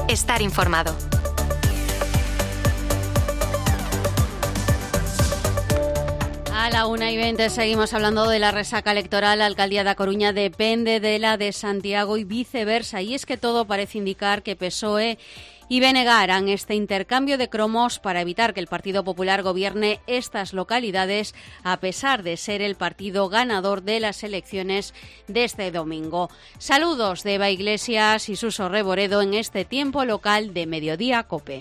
estar informado. A la 1:20 seguimos hablando de la resaca electoral. La alcaldía da Coruña depende de la de Santiago y viceversa. Y es que todo parece indicar que PSOE y BNG harán este intercambio de cromos para evitar que el Partido Popular gobierne estas localidades, a pesar de ser el partido ganador de las elecciones de este domingo. Saludos de Eva Iglesias y Suso Reboredo en este tiempo local de Mediodía COPE.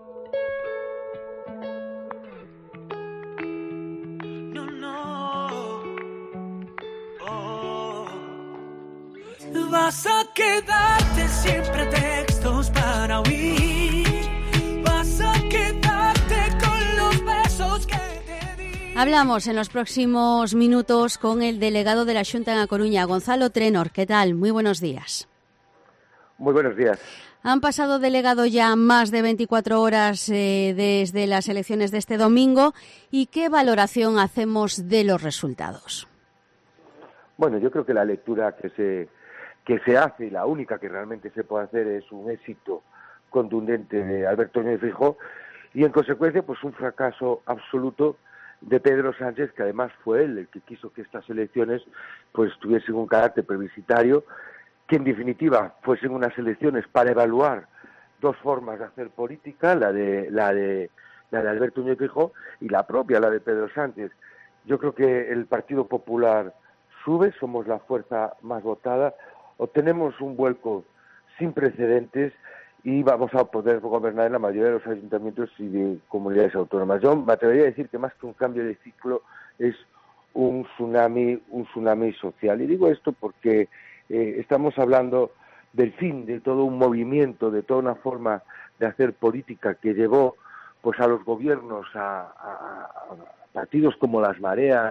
Vas a quedarte siempre textos para huir. Vas a quedarte con los besos que te di. Hablamos en los próximos minutos con el delegado de la Xunta en A Coruña, Gonzalo Trenor. ¿Qué tal? Muy buenos días. Muy buenos días. Han pasado, delegado, ya más de 24 horas desde las elecciones de este domingo. ¿Y qué valoración hacemos de los resultados? Bueno, yo creo que la lectura que se hace, y la única que realmente se puede hacer, es un éxito contundente de Alberto Núñez Feijóo y, en consecuencia, pues un fracaso absoluto de Pedro Sánchez, que además fue él el que quiso que estas elecciones pues tuviesen un carácter plebiscitario, que en definitiva fuesen unas elecciones para evaluar dos formas de hacer política, la de Alberto Núñez Feijóo y la propia, la de Pedro Sánchez. Yo creo que el Partido Popular sube, somos la fuerza más votada, obtenemos un vuelco sin precedentes y vamos a poder gobernar en la mayoría de los ayuntamientos y de comunidades autónomas. Yo me atrevería a decir que más que un cambio de ciclo es un tsunami social. Y digo esto porque estamos hablando del fin de todo un movimiento, de toda una forma de hacer política que llevó pues a los gobiernos, a partidos como las Mareas,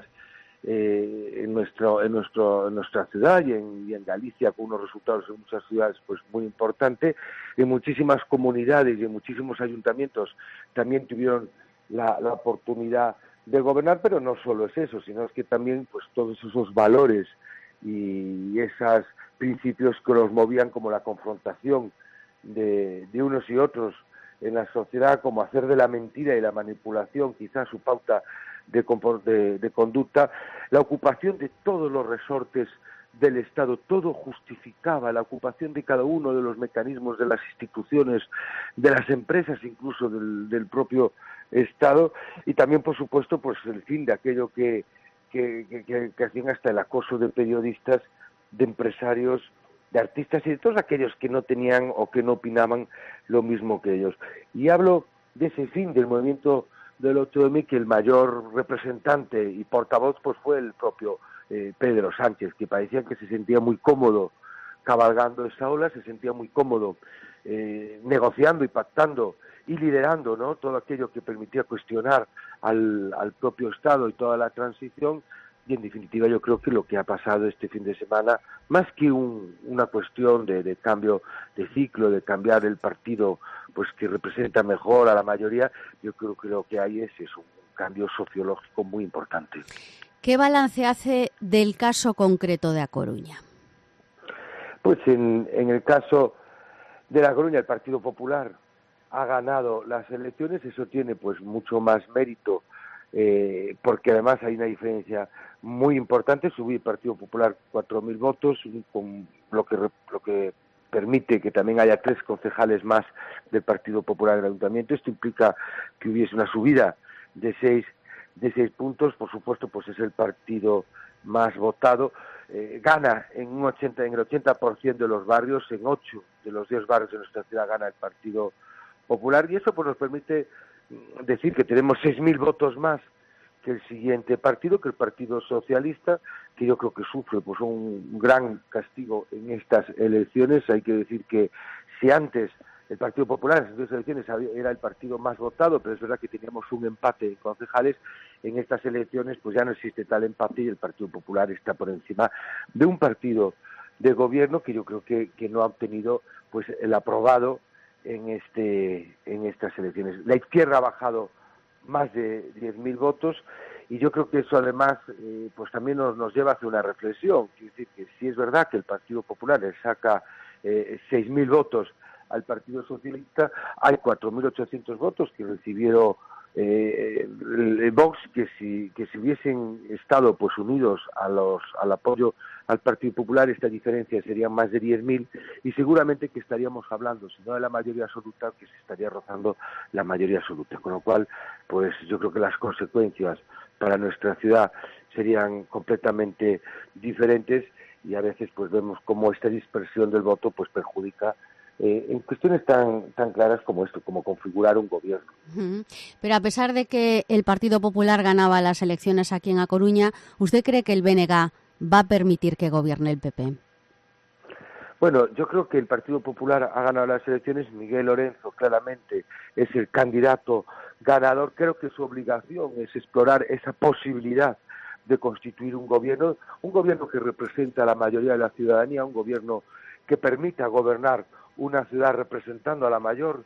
en nuestra ciudad y en Galicia, con unos resultados en muchas ciudades pues muy importantes. En muchísimas comunidades y en muchísimos ayuntamientos también tuvieron la oportunidad de gobernar, pero no solo es eso, sino es que también pues todos esos valores y esos principios que los movían, como la confrontación de unos y otros en la sociedad, como hacer de la mentira y la manipulación quizás su pauta de conducta, la ocupación de todos los resortes del Estado, todo justificaba la ocupación de cada uno de los mecanismos de las instituciones, de las empresas, incluso del propio Estado, y también, por supuesto, pues el fin de aquello que hacían hasta el acoso de periodistas, de empresarios, de artistas y de todos aquellos que no tenían o que no opinaban lo mismo que ellos. Y hablo de ese fin del movimiento del 8M, que el mayor representante y portavoz pues fue el propio Pedro Sánchez, que parecía que se sentía muy cómodo cabalgando esa ola, se sentía muy cómodo negociando y pactando y liderando, ¿no?, todo aquello que permitía cuestionar al propio Estado y toda la transición. Y en definitiva yo creo que lo que ha pasado este fin de semana, más que una cuestión de cambio de ciclo, de cambiar el partido pues que representa mejor a la mayoría, yo creo que lo que hay es un cambio sociológico muy importante. ¿Qué balance hace del caso concreto de A Coruña? Pues en el caso de La Coruña, el Partido Popular ha ganado las elecciones. Eso tiene pues mucho más mérito, porque además hay una diferencia muy importante. Subió el Partido Popular 4.000 votos, con lo que permite que también haya 3 concejales más del Partido Popular en el Ayuntamiento. Esto implica que hubiese una subida de 6 puntos. Por supuesto, pues es el partido más votado. Gana en el 80% de los barrios, en 8 de los 10 barrios de nuestra ciudad gana el Partido Popular, y eso pues nos permite decir que tenemos 6.000 votos más que el siguiente partido, que el Partido Socialista, que yo creo que sufre pues un gran castigo en estas elecciones. Hay que decir que si antes el Partido Popular en estas elecciones era el partido más votado, pero es verdad que teníamos un empate en concejales, en estas elecciones pues ya no existe tal empate y el Partido Popular está por encima de un partido de gobierno que yo creo que no ha obtenido pues el aprobado en estas elecciones. La izquierda ha bajado más de 10.000 votos, y yo creo que eso además pues también nos lleva a hacer una reflexión. Quiere decir que si es verdad que el Partido Popular le saca 6.000 votos al Partido Socialista, hay 4.800 votos que recibieron el Vox, que si hubiesen estado pues unidos al apoyo al Partido Popular, esta diferencia serían más de 10.000, y seguramente que estaríamos hablando, si no de la mayoría absoluta, que se estaría rozando la mayoría absoluta, con lo cual pues yo creo que las consecuencias para nuestra ciudad serían completamente diferentes, y a veces pues vemos cómo esta dispersión del voto pues perjudica en cuestiones tan claras como esto, como configurar un gobierno. Pero a pesar de que el Partido Popular ganaba las elecciones aquí en A Coruña, ¿usted cree que el BNG va a permitir que gobierne el PP? Bueno, yo creo que el Partido Popular ha ganado las elecciones. Miguel Lorenzo claramente es el candidato ganador. Creo que su obligación es explorar esa posibilidad de constituir un gobierno que representa a la mayoría de la ciudadanía, un gobierno que permita gobernar una ciudad representando a la mayor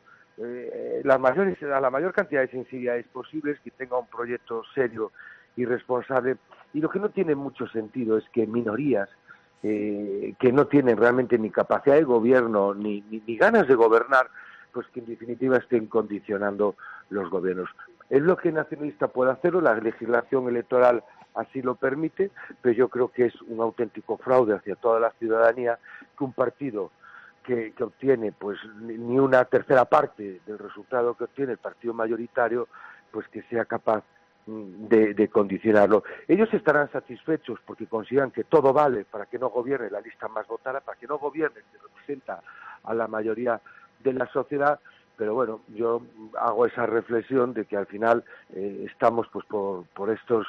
cantidad de sensibilidades posibles, que tenga un proyecto serio y responsable. Y lo que no tiene mucho sentido es que minorías que no tienen realmente ni capacidad de gobierno ni ganas de gobernar, pues que en definitiva estén condicionando los gobiernos. El bloque nacionalista puede hacerlo, la legislación electoral así lo permite, pero yo creo que es un auténtico fraude hacia toda la ciudadanía que un partido que obtiene pues ni una tercera parte del resultado que obtiene el partido mayoritario, pues que sea capaz de condicionarlo. Ellos estarán satisfechos porque consideran que todo vale para que no gobierne la lista más votada, para que no gobierne el que representa a la mayoría de la sociedad, pero bueno, yo hago esa reflexión de que al final estamos pues por estos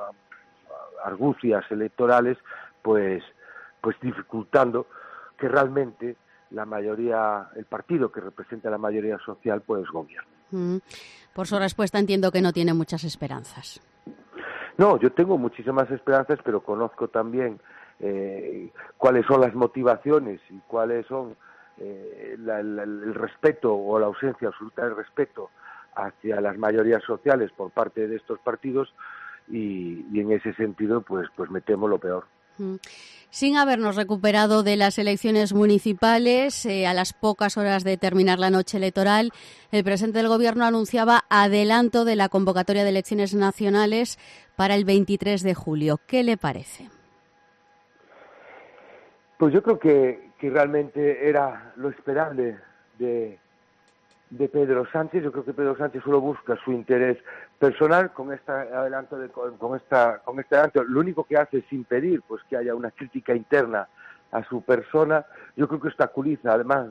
argucias electorales pues dificultando que realmente la mayoría, el partido que representa a la mayoría social, pues gobierne. Por su respuesta entiendo que no tiene muchas esperanzas. No, yo tengo muchísimas esperanzas, pero conozco también cuáles son las motivaciones y cuáles son el respeto o la ausencia absoluta de respeto hacia las mayorías sociales por parte de estos partidos, y en ese sentido pues me temo lo peor. Sin habernos recuperado de las elecciones municipales, a las pocas horas de terminar la noche electoral, el presidente del Gobierno anunciaba adelanto de la convocatoria de elecciones nacionales para el 23 de julio. ¿Qué le parece? Pues yo creo que realmente era lo esperable de Pedro Sánchez. Yo creo que Pedro Sánchez solo busca su interés personal con este adelanto. Lo único que hace es impedir pues que haya una crítica interna a su persona. Yo creo que obstaculiza, además,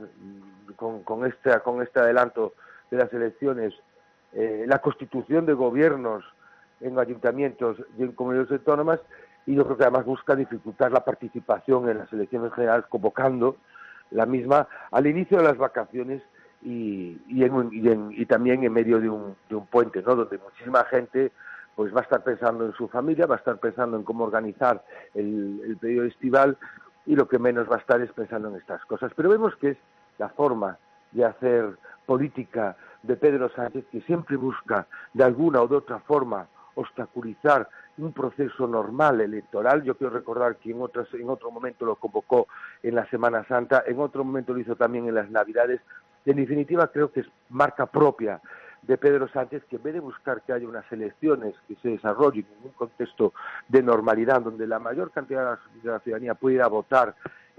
con este adelanto de las elecciones, la constitución de gobiernos en ayuntamientos y en comunidades autónomas, y yo creo que además busca dificultar la participación en las elecciones generales, convocando la misma al inicio de las vacaciones y también en medio de un puente, ¿no?, donde muchísima gente pues va a estar pensando en su familia, va a estar pensando en cómo organizar el periodo estival, y lo que menos va a estar es pensando en estas cosas. Pero vemos que es la forma de hacer política de Pedro Sánchez, que siempre busca de alguna o de otra forma obstaculizar un proceso normal electoral. Yo quiero recordar que en otro momento lo convocó en la Semana Santa, en otro momento lo hizo también en las Navidades. En definitiva, creo que es marca propia de Pedro Sánchez, que en vez de buscar que haya unas elecciones que se desarrollen en un contexto de normalidad, donde la mayor cantidad de la ciudadanía puede ir a votar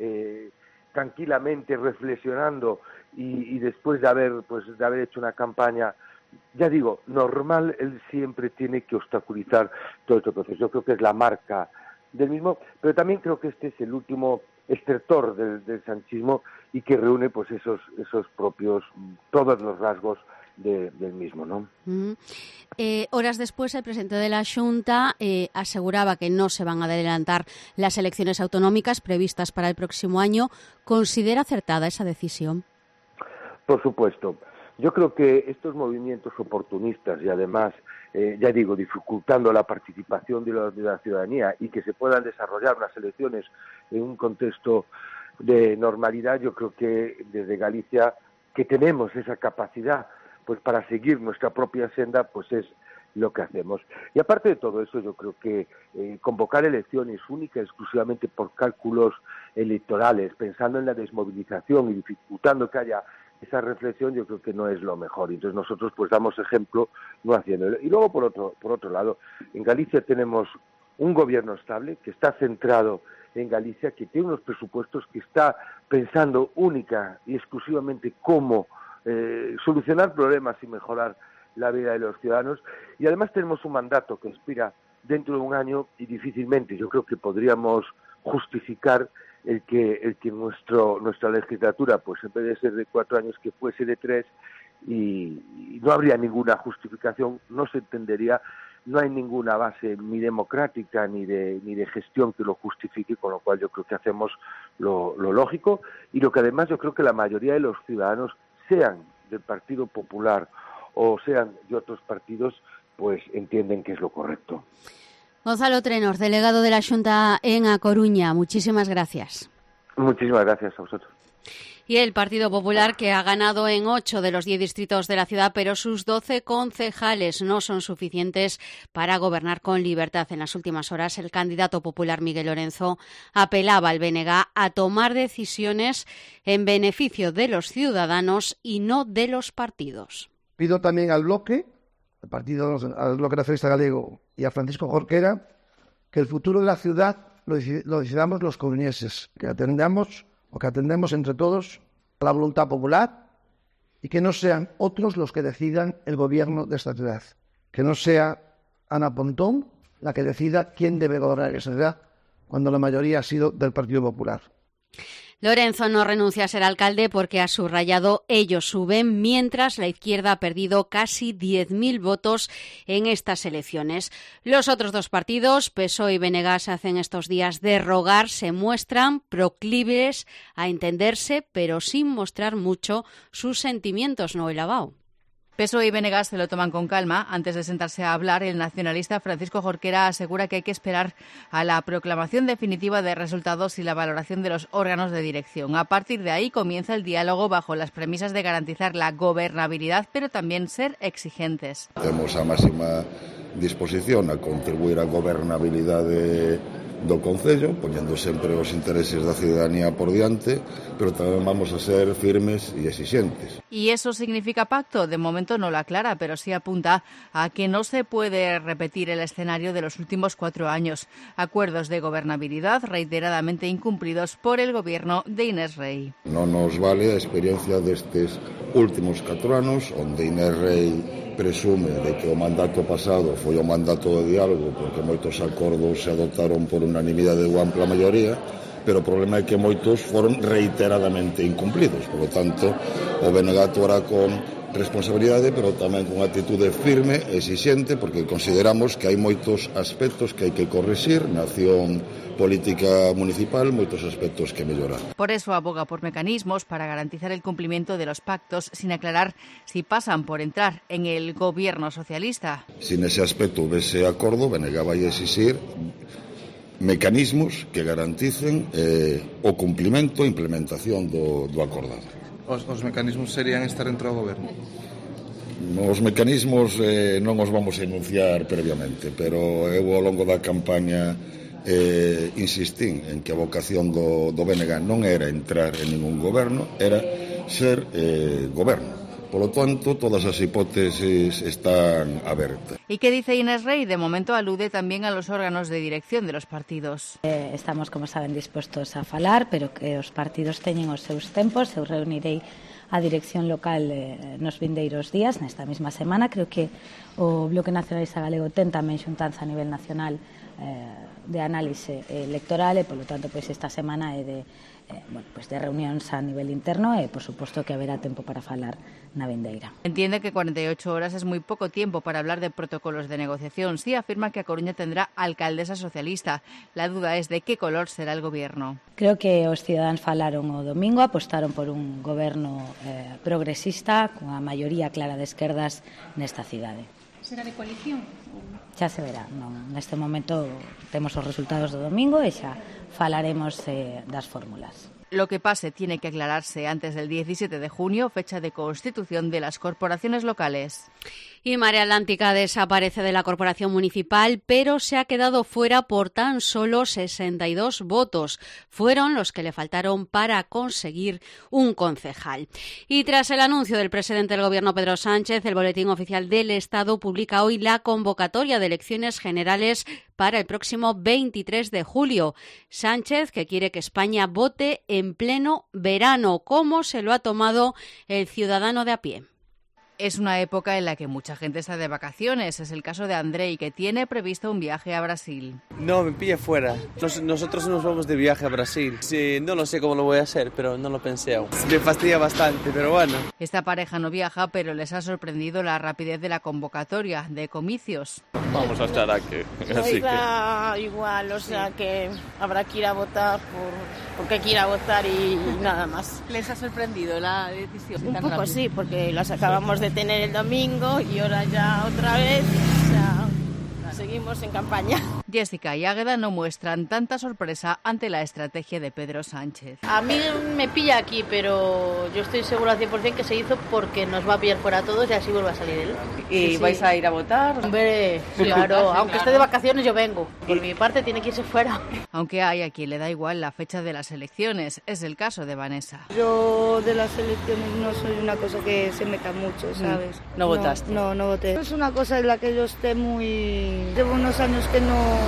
tranquilamente, reflexionando, y después de haber hecho una campaña, ya digo, normal, él siempre tiene que obstaculizar todo este proceso. Yo creo que es la marca del mismo, pero también creo que este es el último estertor del sanchismo, y que reúne pues esos propios, todos los rasgos del mismo, ¿no? Horas después, el presidente de la Xunta aseguraba que no se van a adelantar las elecciones autonómicas previstas para el próximo año. ¿Considera acertada esa decisión? Por supuesto. Yo creo que estos movimientos oportunistas, y además, ya digo, dificultando la participación de la ciudadanía, y que se puedan desarrollar unas elecciones en un contexto de normalidad, yo creo que desde Galicia, que tenemos esa capacidad pues para seguir nuestra propia senda, pues es lo que hacemos. Y aparte de todo eso, yo creo que convocar elecciones únicas exclusivamente por cálculos electorales, pensando en la desmovilización y dificultando que haya esa reflexión yo creo que no es lo mejor. Entonces nosotros pues damos ejemplo no haciéndolo. Y luego por otro lado, en Galicia tenemos un gobierno estable que está centrado en Galicia, que tiene unos presupuestos, que está pensando única y exclusivamente cómo solucionar problemas y mejorar la vida de los ciudadanos. Y además tenemos un mandato que expira dentro de un año y difícilmente yo creo que podríamos justificar el que nuestra legislatura, pues en vez de ser de 4 años, que fuese de 3, y no habría ninguna justificación, no se entendería, no hay ninguna base ni democrática ni de gestión que lo justifique, con lo cual yo creo que hacemos lo lógico, y lo que además yo creo que la mayoría de los ciudadanos, sean del Partido Popular o sean de otros partidos, pues entienden que es lo correcto. Gonzalo Trenor, delegado de la Xunta en A Coruña, muchísimas gracias. Muchísimas gracias a vosotros. Y el Partido Popular, que ha ganado en 8 de los 10 distritos de la ciudad, pero sus 12 concejales no son suficientes para gobernar con libertad. En las últimas horas, el candidato popular Miguel Lorenzo apelaba al BNG a tomar decisiones en beneficio de los ciudadanos y no de los partidos. Pido también al bloque, al Bloque Nacionalista Galego y a Francisco Jorquera, que el futuro de la ciudad lo decidamos los coruñeses, que atendemos entre todos a la voluntad popular y que no sean otros los que decidan el gobierno de esta ciudad, que no sea Ana Pontón la que decida quién debe gobernar esa ciudad cuando la mayoría ha sido del Partido Popular. Lorenzo no renuncia a ser alcalde porque ha subrayado ellos suben mientras la izquierda ha perdido casi 10.000 votos en estas elecciones. Los otros dos partidos, PSOE y BNG, se hacen estos días de rogar, se muestran proclives a entenderse, pero sin mostrar mucho sus sentimientos, Noel Abao. PSOE y BNG se lo toman con calma. Antes de sentarse a hablar, el nacionalista Francisco Jorquera asegura que hay que esperar a la proclamación definitiva de resultados y la valoración de los órganos de dirección. A partir de ahí comienza el diálogo bajo las premisas de garantizar la gobernabilidad, pero también ser exigentes. Temos a máxima disposición a contribuir á gobernabilidade do Concello, poñendo sempre os intereses da ciudadanía por diante, pero tamén vamos a ser firmes e exigentes. ¿Y eso significa pacto? De momento no lo aclara, pero sí apunta a que no se puede repetir el escenario de los últimos 4 años. Acuerdos de gobernabilidad reiteradamente incumplidos por el gobierno de Inés Rei. Non nos vale a experiencia destes últimos 4 anos, onde Inés Rei presume de que o mandato pasado foi o mandato de diálogo porque moitos acordos se adoptaron por unanimidade ou ampla maioría, pero o problema é que moitos foron reiteradamente incumplidos. Por lo tanto, o BNG actuará con responsabilidade, pero tamén con atitude firme e exixente, porque consideramos que hai moitos aspectos que hai que corrixir na acción política municipal, moitos aspectos que mellorar. Por eso aboga por mecanismos para garantizar el cumplimiento de los pactos, sin aclarar si pasan por entrar en el gobierno socialista. Si nese aspecto houvese acordo, BNG vai exixir mecanismos que garanticen o cumplimento e implementación do acordado. Os mecanismos serían estar dentro do goberno? Os mecanismos non os vamos a enunciar previamente, pero eu ao longo da campaña insistín en que a vocación do BNG non era entrar en ningún goberno, era ser goberno. Por lo tanto, todas as hipótesis están abertas. ¿Y qué dice Inés Rei? De momento alude también a los órganos de dirección de los partidos. Estamos, como saben, dispostos a falar, pero que os partidos teñen os seus tempos. Eu reunirei a dirección local nos vindeiros días, nesta mesma semana. Creo que o Bloque Nacionalista Galego ten tamén xuntanza a nivel nacional de análise electoral e, polo tanto, pois esta semana é de reunións a nivel interno e, por suposto, que haberá tempo para falar na vindeira. Entiende que 48 horas es muy poco tiempo para hablar de protocolos de negociación. Sí afirma que A Coruña tendrá alcaldesa socialista. La duda es de qué color será el gobierno. Creo que os cidadáns falaron o domingo, apostaron por un goberno progresista con a maioría clara de esquerdas nesta cidade. Será de coalición? Xa se verá. Neste momento temos os resultados do domingo e xa falaremos das fórmulas. Lo que pase tiene que aclararse antes del 17 de junio, fecha de constitución de las corporaciones locales. Y Marea Atlántica desaparece de la corporación municipal, pero se ha quedado fuera por tan solo 62 votos. Fueron los que le faltaron para conseguir un concejal. Y tras el anuncio del presidente del Gobierno, Pedro Sánchez, el Boletín Oficial del Estado publica hoy la convocatoria de elecciones generales para el próximo 23 de julio. Sánchez, que quiere que España vote en pleno verano, como se lo ha tomado el ciudadano de a pie. Es una época en la que mucha gente está de vacaciones. Es el caso de Andrei, que tiene previsto un viaje a Brasil. No, me pilla fuera. Nosotros nos vamos de viaje a Brasil. Sí, no lo sé cómo lo voy a hacer, pero no lo pensé aún. Me fastidia bastante, pero bueno. Esta pareja no viaja, pero les ha sorprendido la rapidez de la convocatoria de comicios. Vamos a estar aquí. Así que... igual, o sea que habrá que ir a votar porque hay que ir a votar y nada más. ¿Les ha sorprendido la decisión? Un poco sí, porque las acabamos de tener el domingo y ahora ya otra vez, o sea, seguimos en campaña. Jessica y Águeda no muestran tanta sorpresa ante la estrategia de Pedro Sánchez. A mí me pilla aquí, pero yo estoy segura al 100% que se hizo porque nos va a pillar fuera a todos y así vuelve a salir él. ¿Y sí, vais a ir a votar? Hombre, claro, aunque esté de vacaciones yo vengo. Por mi parte tiene que irse fuera. Aunque hay a quien le da igual la fecha de las elecciones, es el caso de Vanessa. Yo de las elecciones no soy una cosa que se meta mucho, ¿sabes? ¿No votaste? No voté. Es una cosa en la que yo esté muy... Llevo unos años que no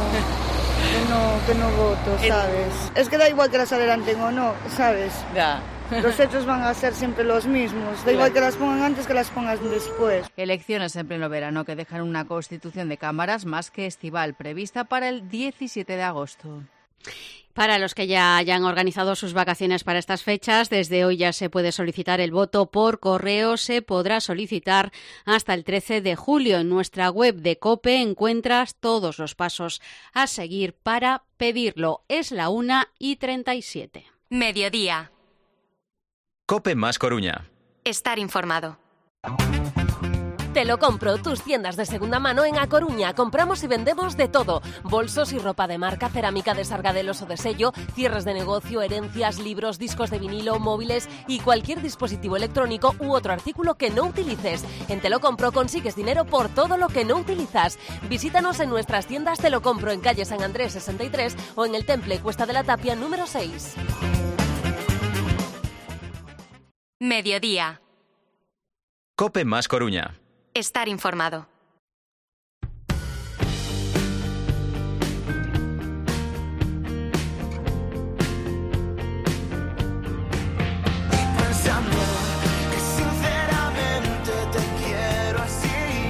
voto, ¿sabes? Es que da igual que las adelanten o no, ¿sabes? Ya. Los hechos van a ser siempre los mismos. Da igual que las pongan antes que las pongan después. Elecciones en pleno verano que dejan una constitución de cámaras más que estival prevista para el 17 de agosto. Para los que ya hayan organizado sus vacaciones para estas fechas, desde hoy ya se puede solicitar el voto por correo. Se podrá solicitar hasta el 13 de julio. En nuestra web de COPE encuentras todos los pasos a seguir para pedirlo. Es la 1:37. Mediodía. COPE más Coruña. Estar informado. Te lo compro, tus tiendas de segunda mano en A Coruña. Compramos y vendemos de todo. Bolsos y ropa de marca, cerámica de Sargadelos o de sello, cierres de negocio, herencias, libros, discos de vinilo, móviles y cualquier dispositivo electrónico u otro artículo que no utilices. En Te lo compro consigues dinero por todo lo que no utilizas. Visítanos en nuestras tiendas Te lo compro en calle San Andrés 63 o en el Temple Cuesta de la Tapia número 6. Mediodía. COPE más Coruña. Estar informado. Pensando que sinceramente te quiero así,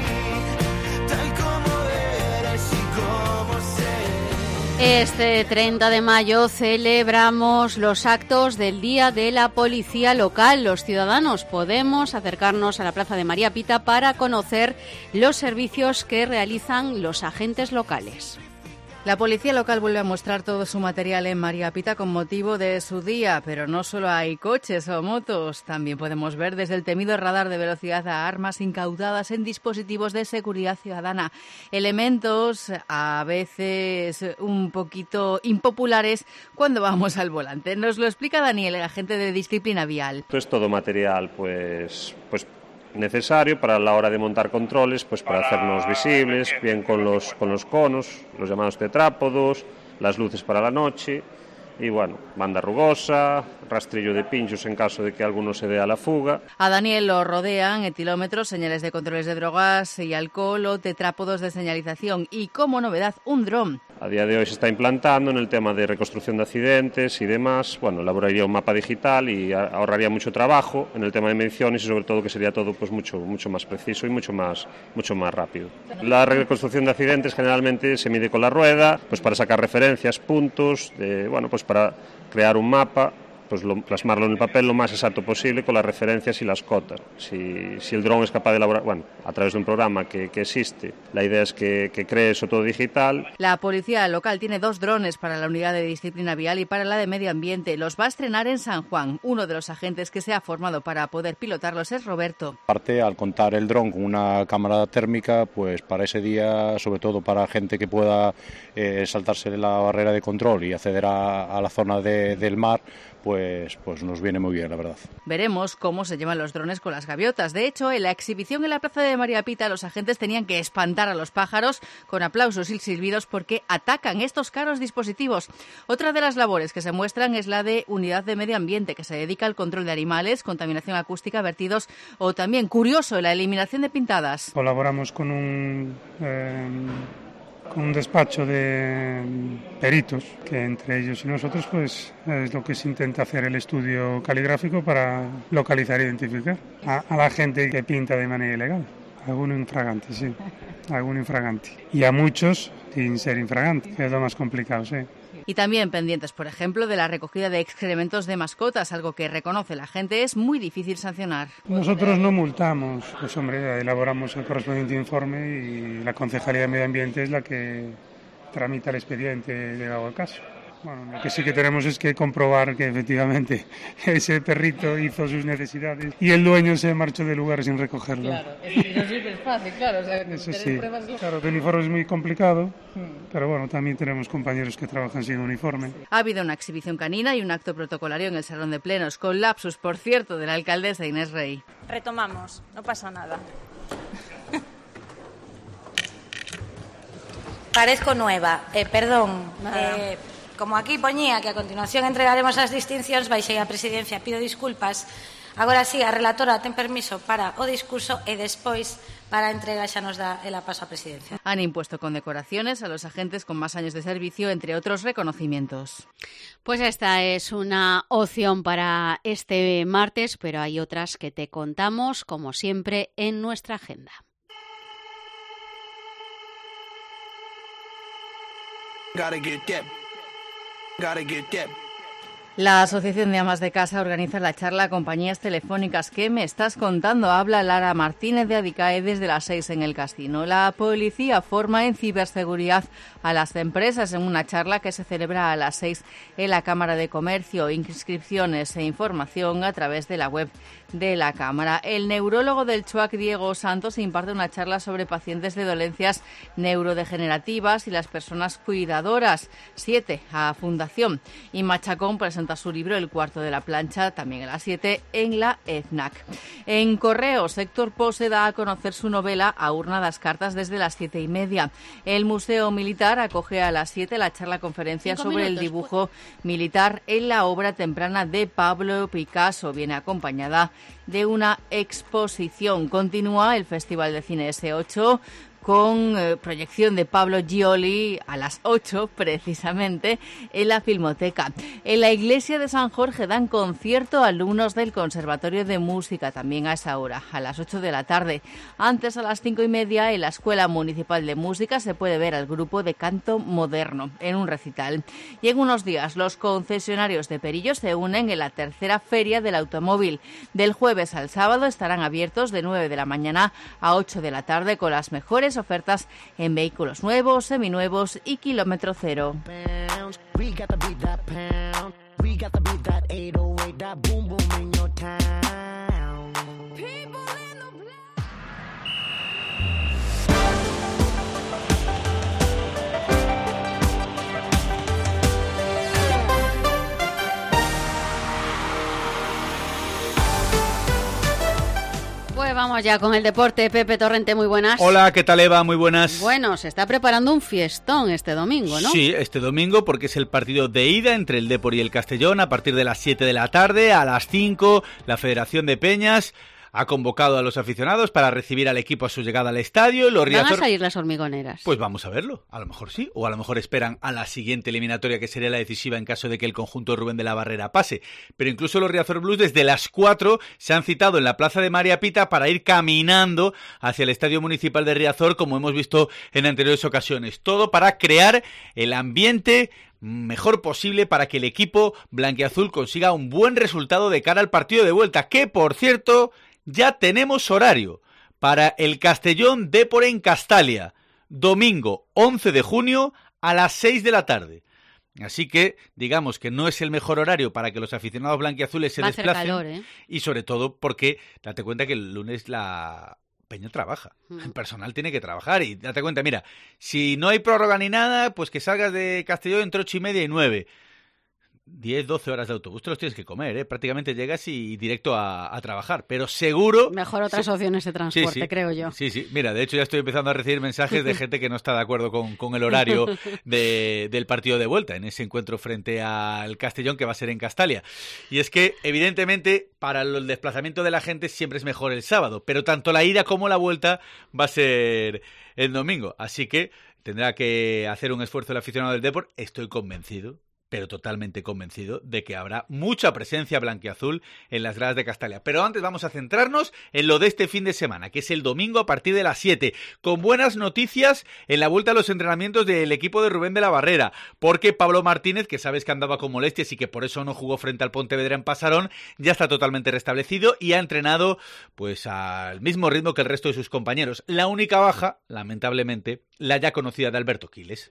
tal como eres y como sé. Este 30 de mayo celebramos los actos del Día de la Policía Local. Los ciudadanos podemos acercarnos a la Plaza de María Pita para conocer los servicios que realizan los agentes locales. La policía local vuelve a mostrar todo su material en María Pita con motivo de su día, pero no solo hay coches o motos, también podemos ver desde el temido radar de velocidad a armas incautadas en dispositivos de seguridad ciudadana, elementos a veces un poquito impopulares cuando vamos al volante. Nos lo explica Daniel, el agente de disciplina vial. Esto es todo material pues necesario para la hora de montar controles, pues para hacernos visibles, bien con los conos, los llamados tetrápodos, las luces para la noche y bueno, banda rugosa, rastrillo de pinchos en caso de que alguno se dé a la fuga. A Daniel lo rodean etilómetros, señales de controles de drogas y alcohol o tetrápodos de señalización y, como novedad, un dron. A día de hoy se está implantando en el tema de reconstrucción de accidentes y demás. Bueno, elaboraría un mapa digital y ahorraría mucho trabajo en el tema de mediciones y sobre todo que sería todo pues mucho más preciso y mucho más rápido. La reconstrucción de accidentes generalmente se mide con la rueda, pues para sacar referencias, puntos, pues para crear un mapa, pues plasmarlo en el papel lo más exacto posible con las referencias y las cotas. Si el dron es capaz de elaborar, a través de un programa que existe, la idea es que cree eso todo digital. La policía local tiene 2 drones para la unidad de disciplina vial y para la de medio ambiente. Los va a estrenar en San Juan. Uno de los agentes que se ha formado para poder pilotarlos es Roberto. Aparte, al contar el dron con una cámara térmica, pues para ese día, sobre todo para gente que pueda saltarse la barrera de control y acceder a la zona del mar, pues pues nos viene muy bien, la verdad. Veremos cómo se llevan los drones con las gaviotas. De hecho, en la exhibición en la plaza de María Pita, los agentes tenían que espantar a los pájaros con aplausos y silbidos porque atacan estos caros dispositivos. Otra de las labores que se muestran es la de Unidad de Medio Ambiente, que se dedica al control de animales, contaminación acústica, vertidos o también, curioso, la eliminación de pintadas. Colaboramos con un despacho de peritos, que entre ellos y nosotros pues es lo que se intenta hacer el estudio caligráfico para localizar e identificar a la gente que pinta de manera ilegal. Alguno infragante, sí, algún infragante. Y a muchos sin ser infragante, que es lo más complicado, sí. Y también pendientes, por ejemplo, de la recogida de excrementos de mascotas, algo que reconoce la gente es muy difícil sancionar. Nosotros no multamos, pues hombre, elaboramos el correspondiente informe y la Concejalía de Medio Ambiente es la que tramita el expediente llegado al caso. Bueno, lo que sí que tenemos es que comprobar que efectivamente ese perrito hizo sus necesidades y el dueño se marchó del lugar sin recogerlo. Claro, eso siempre es fácil, claro. O sea, eso sí, claro, el uniforme es muy complicado, pero bueno, también tenemos compañeros que trabajan sin uniforme. Ha habido una exhibición canina y un acto protocolario en el Salón de Plenos, con lapsus, por cierto, de la alcaldesa Inés Rey. Retomamos, no pasa nada. Parezco nueva, perdón. Como aquí poñía que a continuación entregaremos as distincións, baixei a presidencia, pido disculpas. Agora sí, a relatora ten permiso para o discurso e despois para a entrega xa nos dá el paso a presidencia. Han impuesto condecoraciones a los agentes con más años de servicio, entre otros reconocimientos. Pues esta es una opción para este martes, pero hay otras que te contamos, como siempre, en nuestra agenda. La Asociación de Amas de Casa organiza la charla Compañías Telefónicas. ¿Qué me estás contando? Habla Lara Martínez de Adicae desde las 6 en el Casino. La policía forma en ciberseguridad a las empresas en una charla que se celebra a las 6 en la Cámara de Comercio. Inscripciones e información a través de la web de la Cámara. El neurólogo del CHUAC, Diego Santos, imparte una charla sobre pacientes de dolencias neurodegenerativas y las personas cuidadoras. 7 a Fundación. Y Machacón presenta su libro El cuarto de la plancha, también a las 7 en la EFNAC. En Correos, Héctor Pose da a conocer su novela A urna das cartas desde las 7:30. El Museo Militar acoge a las 7 la charla conferencia sobre el dibujo militar en la obra temprana de Pablo Picasso. Viene acompañada de una exposición. Continúa el Festival de Cine S8 con proyección de Pablo Gioli a las 8, precisamente, en la Filmoteca. En la iglesia de San Jorge dan concierto alumnos del Conservatorio de Música, también a esa hora, a las 8 de la tarde. Antes, a las 5:30, en la Escuela Municipal de Música se puede ver al grupo de canto moderno en un recital. Y en unos días, los concesionarios de Perillo se unen en la tercera Feria del Automóvil. Del jueves al sábado estarán abiertos de 9 de la mañana a 8 de la tarde con las mejores ofertas en vehículos nuevos, seminuevos y kilómetro cero. Pues vamos ya con el deporte. Pepe Torrente, muy buenas. Hola, ¿qué tal, Eva? Muy buenas. Bueno, se está preparando un fiestón este domingo, ¿no? Sí, este domingo, porque es el partido de ida entre el Depor y el Castellón a partir de las 7 de la tarde. A las 5, la Federación de Peñas ha convocado a los aficionados para recibir al equipo a su llegada al estadio. ¿Van a salir las hormigoneras? Pues vamos a verlo, a lo mejor sí, o a lo mejor esperan a la siguiente eliminatoria, que sería la decisiva en caso de que el conjunto de Rubén de la Barrera pase. Pero incluso los Riazor Blues desde las 4 se han citado en la plaza de María Pita para ir caminando hacia el Estadio Municipal de Riazor, como hemos visto en anteriores ocasiones. Todo para crear el ambiente mejor posible para que el equipo blanquiazul consiga un buen resultado de cara al partido de vuelta, que por cierto ya tenemos horario para el Castellón Depor en Castalia, domingo 11 de junio a las 6 de la tarde. Así que digamos que no es el mejor horario para que los aficionados blanquiazules se desplacen. Va a hacer calor, y sobre todo porque date cuenta que el lunes la Peña trabaja, el personal tiene que trabajar y date cuenta, mira, si no hay prórroga ni nada, pues que salgas de Castellón entre 8:30 y 9. 10, 12 horas de autobús te los tienes que comer, ¿eh? Prácticamente llegas y directo a trabajar, pero seguro... Mejor otras opciones de transporte, creo yo. Sí. Mira, de hecho ya estoy empezando a recibir mensajes de gente que no está de acuerdo con el horario del partido de vuelta en ese encuentro frente al Castellón, que va a ser en Castalia. Y es que, evidentemente, para el desplazamiento de la gente siempre es mejor el sábado, pero tanto la ida como la vuelta va a ser el domingo. Así que tendrá que hacer un esfuerzo el aficionado del Depor. Estoy convencido, pero totalmente convencido, de que habrá mucha presencia blanquiazul en las gradas de Castalia. Pero antes vamos a centrarnos en lo de este fin de semana, que es el domingo a partir de las 7, con buenas noticias en la vuelta a los entrenamientos del equipo de Rubén de la Barrera, porque Pablo Martínez, que sabes que andaba con molestias y que por eso no jugó frente al Pontevedra en Pasarón, ya está totalmente restablecido y ha entrenado pues al mismo ritmo que el resto de sus compañeros. La única baja, lamentablemente, la ya conocida de Alberto Quiles.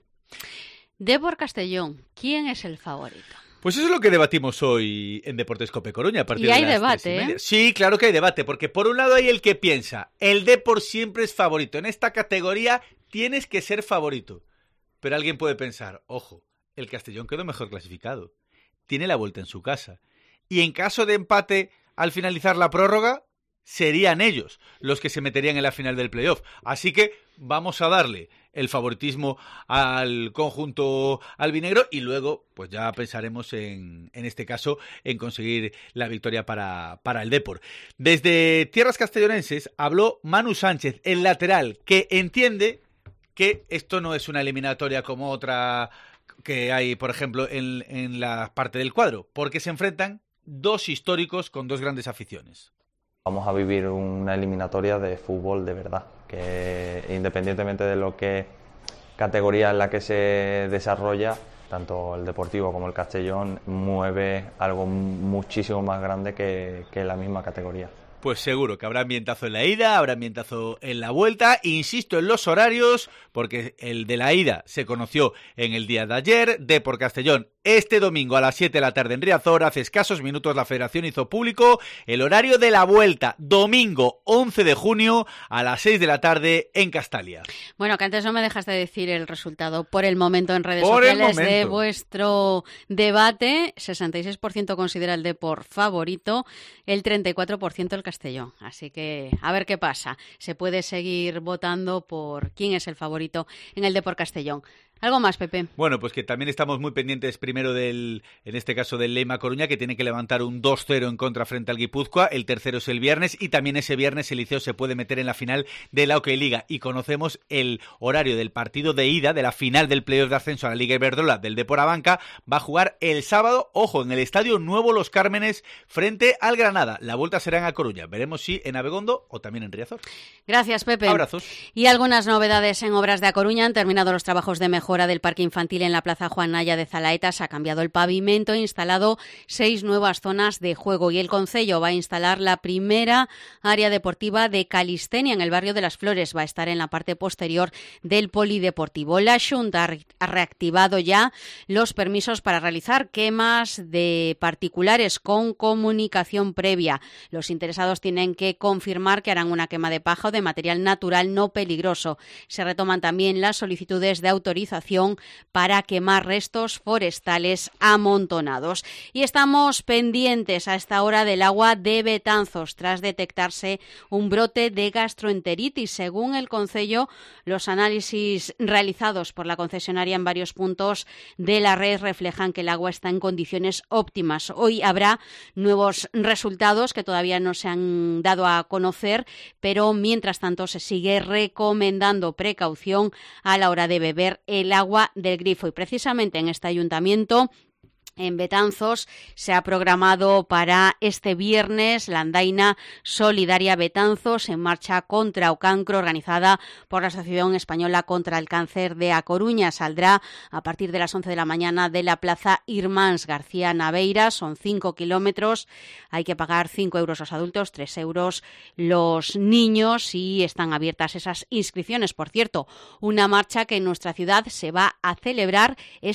Depor Castellón, ¿quién es el favorito? Pues eso es lo que debatimos hoy en Deportes Cope Coruña. A partir y hay de las debate, 3:30. ¿eh? Sí, claro que hay debate, porque por un lado hay el que piensa, el Depor siempre es favorito. En esta categoría tienes que ser favorito. Pero alguien puede pensar, ojo, el Castellón quedó mejor clasificado. Tiene la vuelta en su casa. Y en caso de empate al finalizar la prórroga, serían ellos los que se meterían en la final del playoff. Así que vamos a darle el favoritismo al conjunto albinegro y luego pues ya pensaremos en este caso en conseguir la victoria para el Depor. Desde tierras castellonenses habló Manu Sánchez, el lateral, que entiende que esto no es una eliminatoria como otra que hay, por ejemplo, en la parte del cuadro, porque se enfrentan dos históricos con dos grandes aficiones. Vamos a vivir una eliminatoria de fútbol de verdad, que independientemente de lo que categoría en la que se desarrolla, tanto el Deportivo como el Castellón mueve algo muchísimo más grande que la misma categoría. Pues seguro que habrá ambientazo en la ida, habrá ambientazo en la vuelta. Insisto en los horarios, porque el de la ida se conoció en el día de ayer. Depor Castellón, este domingo a las 7 de la tarde en Riazor. Hace escasos minutos la Federación hizo público el horario de la vuelta. Domingo 11 de junio a las 6 de la tarde en Castalia. Bueno, que antes no me dejas de decir el resultado por el momento en redes sociales de vuestro debate. 66% considera el Depor favorito, el 34% el Castellón. Así que a ver qué pasa. Se puede seguir votando por quién es el favorito en el Depor Castellón. ¿Algo más, Pepe? Bueno, pues que también estamos muy pendientes primero en este caso del Leima Coruña, que tiene que levantar un 2-0 en contra frente al Guipúzcoa. El tercero es el viernes y también ese viernes el Liceo se puede meter en la final de la OK Liga. Y conocemos el horario del partido de ida de la final del playoff de ascenso a la Liga Iberdrola del Depor Abanca. Va a jugar el sábado, ojo, en el Estadio Nuevo Los Cármenes frente al Granada. La vuelta será en A Coruña. Veremos si en Abegondo o también en Riazor. Gracias, Pepe. Abrazos. Y algunas novedades en obras de A Coruña. Han terminado los trabajos de mejora del parque infantil en la Plaza Juan Naya de Zalaeta. Se ha cambiado el pavimento e instalado 6 nuevas zonas de juego. Y el Concello va a instalar la primera área deportiva de calistenia en el barrio de Las Flores. Va a estar en la parte posterior del polideportivo. La Xunta ha reactivado ya los permisos para realizar quemas de particulares con comunicación previa. Los interesados tienen que confirmar que harán una quema de paja o de material natural no peligroso. Se retoman también las solicitudes de autorización para quemar restos forestales amontonados. Y estamos pendientes a esta hora del agua de Betanzos tras detectarse un brote de gastroenteritis. Según el Concello, los análisis realizados por la concesionaria en varios puntos de la red reflejan que el agua está en condiciones óptimas. Hoy habrá nuevos resultados que todavía no se han dado a conocer, pero mientras tanto se sigue recomendando precaución a la hora de beber el agua del grifo. Y precisamente en este ayuntamiento, en Betanzos, se ha programado para este viernes la andaina solidaria Betanzos en marcha contra o cancro, organizada por la Asociación Española contra el Cáncer de A Coruña. Saldrá a partir de las 11 de la mañana de la Plaza Irmáns García Naveira. Son 5 kilómetros. Hay que pagar 5 euros los adultos, 3 euros los niños, y están abiertas esas inscripciones. Por cierto, una marcha que en nuestra ciudad se va a celebrar este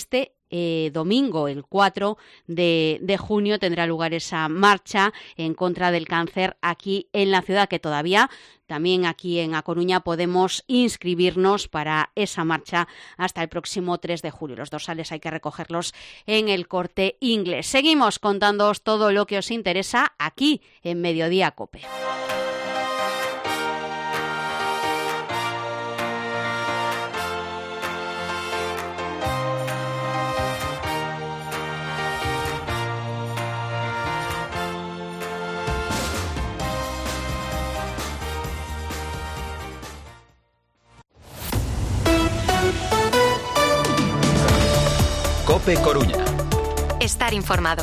domingo, el 4 de junio, tendrá lugar esa marcha en contra del cáncer aquí en la ciudad, que todavía también aquí en A Coruña podemos inscribirnos para esa marcha hasta el próximo 3 de julio. Los dorsales hay que recogerlos en el Corte Inglés. Seguimos contándoos todo lo que os interesa aquí en Mediodía COPE. COPE Coruña. Estar informado.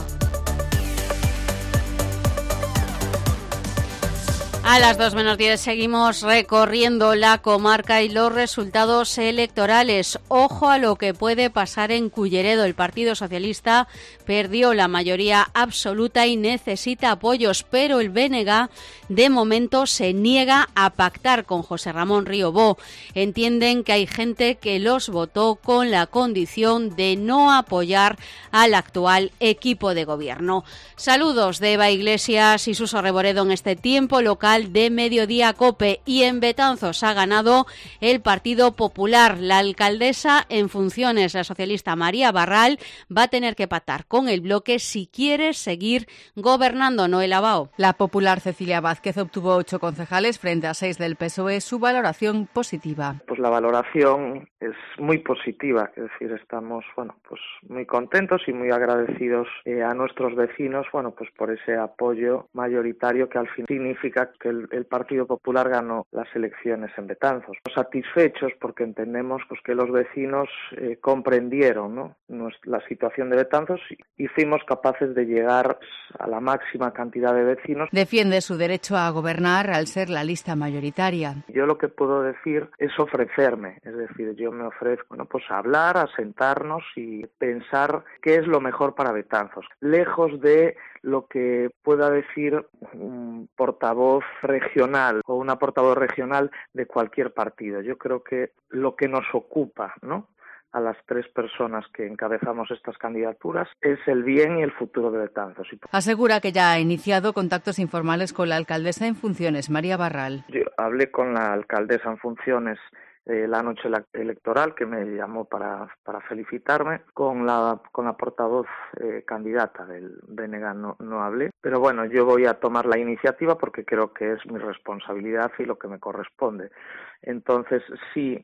A las 2:10 seguimos recorriendo la comarca y los resultados electorales. Ojo a lo que puede pasar en Culleredo. El Partido Socialista perdió la mayoría absoluta y necesita apoyos, pero el BNG de momento se niega a pactar con José Ramón Riobó. Entienden que hay gente que los votó con la condición de no apoyar al actual equipo de gobierno. Saludos de Eva Iglesias y Suso Reboredo en este tiempo local de Mediodía COPE. Y en Betanzos ha ganado el Partido Popular. La alcaldesa en funciones, la socialista María Barral, va a tener que pactar con el bloque si quiere seguir gobernando. Noela Bao. La popular Cecilia Vázquez obtuvo 8 concejales frente a 6 del PSOE. Su valoración positiva. Pues la valoración es muy positiva, es decir, estamos pues muy contentos y muy agradecidos a nuestros vecinos, pues por ese apoyo mayoritario que al fin significa que el Partido Popular ganó las elecciones en Betanzos. Satisfechos porque entendemos que los vecinos comprendieron, ¿no?, la situación de Betanzos y fuimos capaces de llegar a la máxima cantidad de vecinos. Defiende su derecho a gobernar al ser la lista mayoritaria. Yo lo que puedo decir es ofrecerme, es decir, yo me ofrezco a hablar, a sentarnos y pensar qué es lo mejor para Betanzos, lejos de lo que pueda decir un portavoz regional o una portavoz regional de cualquier partido. Yo creo que lo que nos ocupa, ¿no?, a las 3 personas que encabezamos estas candidaturas es el bien y el futuro de Betanzos. Asegura que ya ha iniciado contactos informales con la alcaldesa en funciones, María Barral. Yo hablé con la alcaldesa en funciones la noche electoral, que me llamó para felicitarme. Con la portavoz candidata del BNG no hablé, pero bueno, yo voy a tomar la iniciativa porque creo que es mi responsabilidad y lo que me corresponde. Entonces sí,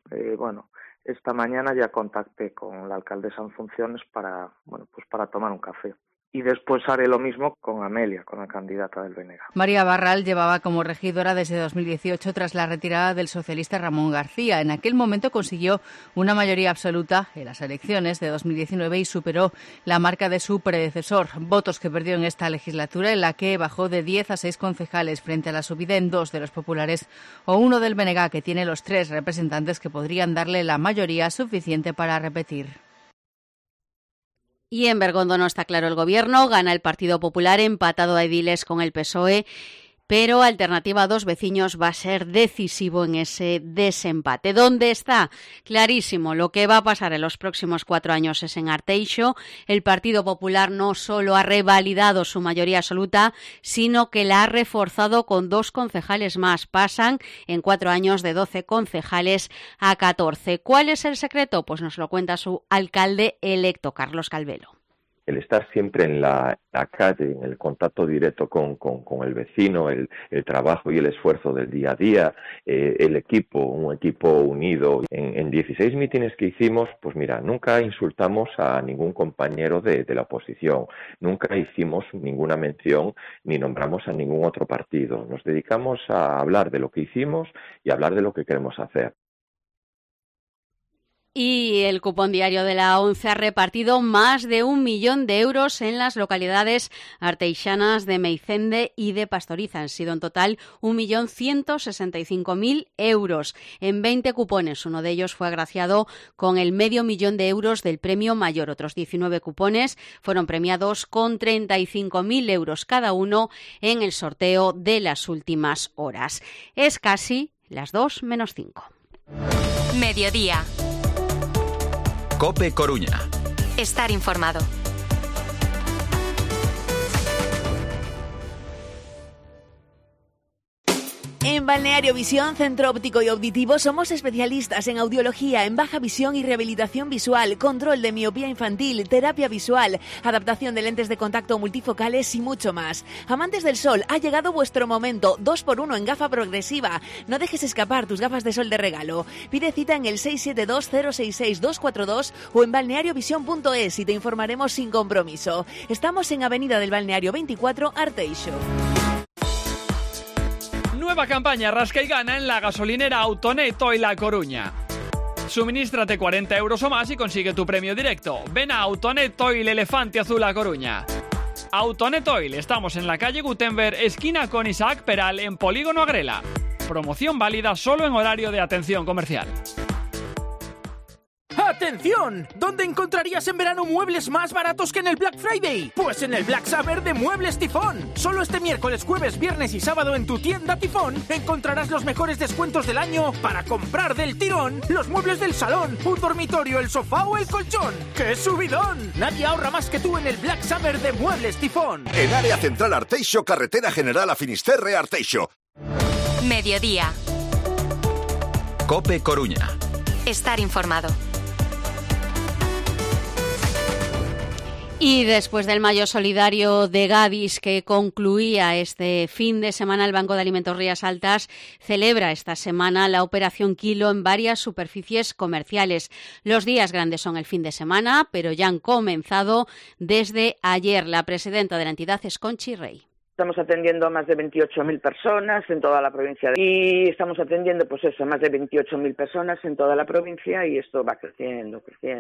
esta mañana ya contacté con la alcaldesa en funciones para tomar un café. Y después haré lo mismo con Amelia, con la candidata del BNG. María Barral llevaba como regidora desde 2018 tras la retirada del socialista Ramón García. En aquel momento consiguió una mayoría absoluta en las elecciones de 2019 y superó la marca de su predecesor. Votos que perdió en esta legislatura, en la que bajó de 10 a 6 concejales frente a la subida en 2 de los populares o 1 del BNG, que tiene los 3 representantes que podrían darle la mayoría suficiente para repetir. Y en Bergondo no está claro el gobierno, gana el Partido Popular empatado a ediles con el PSOE, pero Alternativa a Dos Veciños va a ser decisivo en ese desempate. ¿Dónde está? Clarísimo, lo que va a pasar en los próximos 4 años es en Arteixo. El Partido Popular no solo ha revalidado su mayoría absoluta, sino que la ha reforzado con 2 concejales más. Pasan en 4 años de 12 concejales a 14. ¿Cuál es el secreto? Pues nos lo cuenta su alcalde electo, Carlos Calvelo. El estar siempre en la calle, en el contacto directo con el vecino, el trabajo y el esfuerzo del día a día, el equipo, un equipo unido. En 16 mítines que hicimos, pues mira, nunca insultamos a ningún compañero de la oposición, nunca hicimos ninguna mención ni nombramos a ningún otro partido. Nos dedicamos a hablar de lo que hicimos y a hablar de lo que queremos hacer. Y el cupón diario de la ONCE ha repartido más de 1 millón de euros en las localidades arteixanas de Meicende y de Pastoriza. Han sido en total 1.165.000 euros en 20 cupones. Uno de ellos fue agraciado con el $500.000 de euros del premio mayor. Otros 19 cupones fueron premiados con 35.000 euros cada uno en el sorteo de las últimas horas. Es casi las 2:05. Mediodía. COPE Coruña. Estar informado. En Balneario Visión, Centro Óptico y Auditivo, somos especialistas en audiología, en baja visión y rehabilitación visual, control de miopía infantil, terapia visual, adaptación de lentes de contacto multifocales y mucho más. Amantes del sol, ha llegado vuestro momento, 2x1 en gafa progresiva. No dejes escapar tus gafas de sol de regalo. Pide cita en el 672-066-242 o en balneariovisión.es y te informaremos sin compromiso. Estamos en Avenida del Balneario 24, Arteixo. Nueva campaña rasca y gana en la gasolinera Autonet Oil La Coruña. Suminístrate 40 euros o más y consigue tu premio directo. Ven a Autonet Oil Elefante Azul La Coruña. Autonet Oil, estamos en la calle Gutenberg, esquina con Isaac Peral, en Polígono Agrela. Promoción válida solo en horario de atención comercial. ¡Atención! ¿Dónde encontrarías en verano muebles más baratos que en el Black Friday? Pues en el Black Summer de Muebles Tifón. Solo este miércoles, jueves, viernes y sábado en tu tienda Tifón encontrarás los mejores descuentos del año para comprar del tirón los muebles del salón, un dormitorio, el sofá o el colchón. ¡Qué subidón! Nadie ahorra más que tú en el Black Summer de Muebles Tifón. En área central Arteixo, carretera general a Finisterre, Arteixo. Mediodía. COPE Coruña. Estar informado. Y después del Mayo Solidario de Gadis que concluía este fin de semana, el Banco de Alimentos Rías Altas celebra esta semana la Operación Kilo en varias superficies comerciales. Los días grandes son el fin de semana, pero ya han comenzado desde ayer. La presidenta de la entidad es Conchi Rey. Estamos atendiendo a más de 28.000 personas en toda la provincia y estamos atendiendo más de 28.000 personas en toda la provincia y esto va creciendo.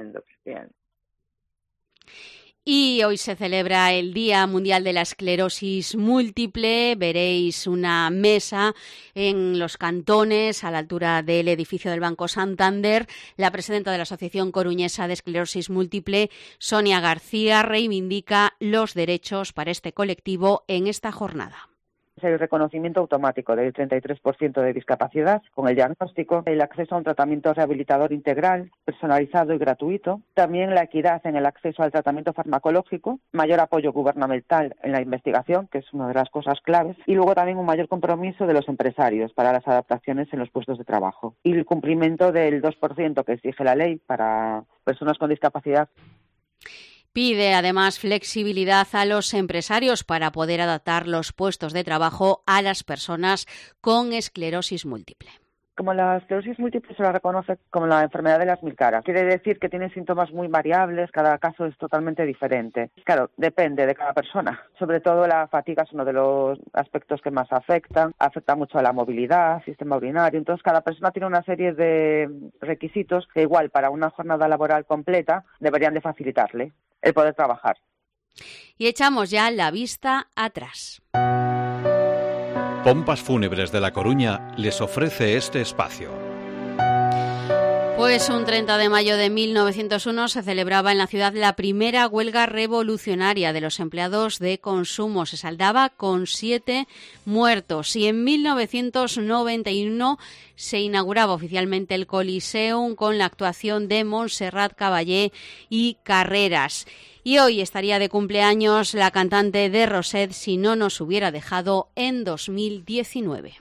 Y hoy se celebra el Día Mundial de la Esclerosis Múltiple. Veréis una mesa en los cantones a la altura del edificio del Banco Santander. La presidenta de la Asociación Coruñesa de Esclerosis Múltiple, Sonia García, reivindica los derechos para este colectivo en esta jornada. El reconocimiento automático del 33% de discapacidad con el diagnóstico, el acceso a un tratamiento rehabilitador integral, personalizado y gratuito, también la equidad en el acceso al tratamiento farmacológico, mayor apoyo gubernamental en la investigación, que es una de las cosas claves, y luego también un mayor compromiso de los empresarios para las adaptaciones en los puestos de trabajo y el cumplimiento del 2% que exige la ley para personas con discapacidad. Pide además flexibilidad a los empresarios para poder adaptar los puestos de trabajo a las personas con esclerosis múltiple. Como la esclerosis múltiple se la reconoce como la enfermedad de las mil caras. Quiere decir que tiene síntomas muy variables, cada caso es totalmente diferente. Claro, depende de cada persona. Sobre todo la fatiga es uno de los aspectos que más afecta mucho a la movilidad, sistema urinario. Entonces cada persona tiene una serie de requisitos que igual para una jornada laboral completa deberían de facilitarle el poder trabajar. Y echamos ya la vista atrás. Pompas Fúnebres de La Coruña les ofrece este espacio. Pues un 30 de mayo de 1901 se celebraba en la ciudad la primera huelga revolucionaria de los empleados de consumo. Se saldaba con 7 muertos y en 1991 se inauguraba oficialmente el Coliseum con la actuación de Montserrat Caballé y Carreras. Y hoy estaría de cumpleaños la cantante de Roset si no nos hubiera dejado en 2019.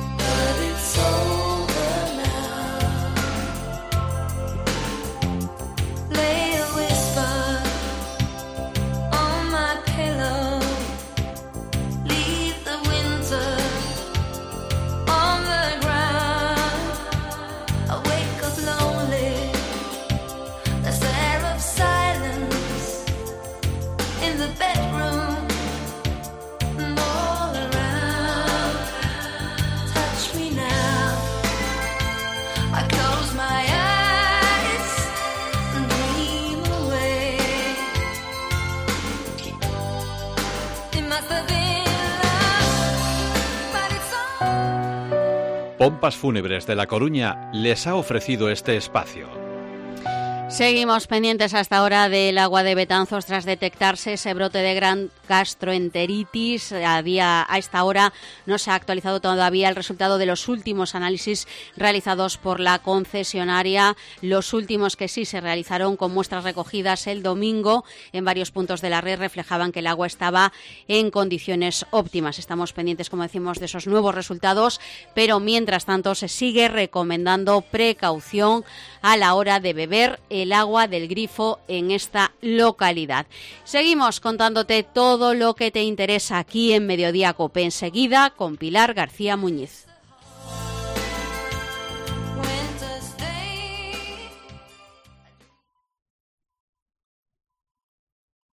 Pompas Fúnebres de La Coruña les ha ofrecido este espacio. Seguimos pendientes hasta ahora del agua de Betanzos tras detectarse ese brote de gastroenteritis. A esta hora no se ha actualizado todavía el resultado de los últimos análisis realizados por la concesionaria, los últimos que sí se realizaron con muestras recogidas el domingo en varios puntos de la red reflejaban que el agua estaba en condiciones óptimas. Estamos pendientes, como decimos, de esos nuevos resultados, pero mientras tanto se sigue recomendando precaución a la hora de beber el agua del grifo en esta localidad. Seguimos contándote todo lo que te interesa aquí en Mediodía Cope, enseguida con Pilar García Muñiz.